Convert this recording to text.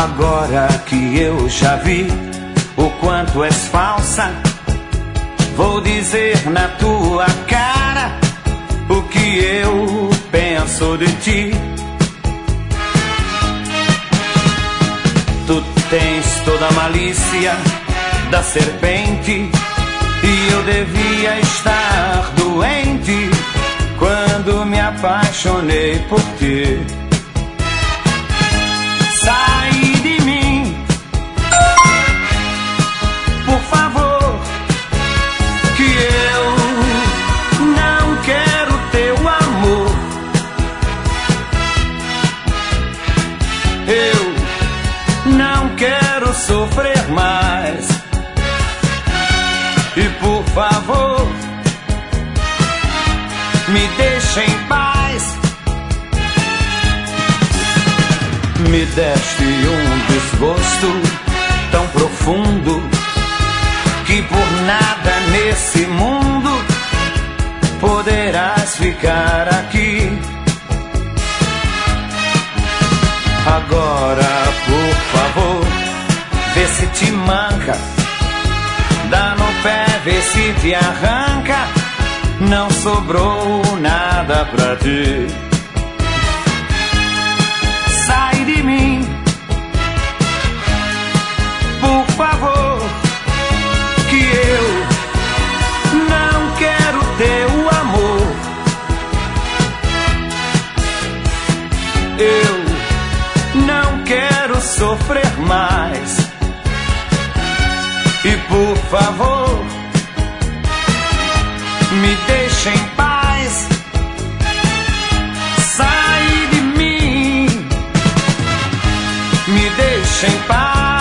Agora que eu já vi o quanto és falsa, vou dizer na tua cara o que eu penso de ti. Tu tens toda a malícia da serpente e eu devia estar doente quando me apaixonei por ti. Sai de mim, por favor, que eu não quero teu amor. Eu não quero sofrer mais. E por favor, me deixa em paz. Me deste um desgosto tão profundo que por nada nesse mundo poderás ficar aqui. Agora, por favor, vê se te manca, dá no pé, vê se te arranca. Não sobrou nada pra ti. Sai de mim, por favor, que eu não quero teu amor. Eu não quero sofrer mais. E por favor, me deixa em paz. Sai de mim, me deixa em paz.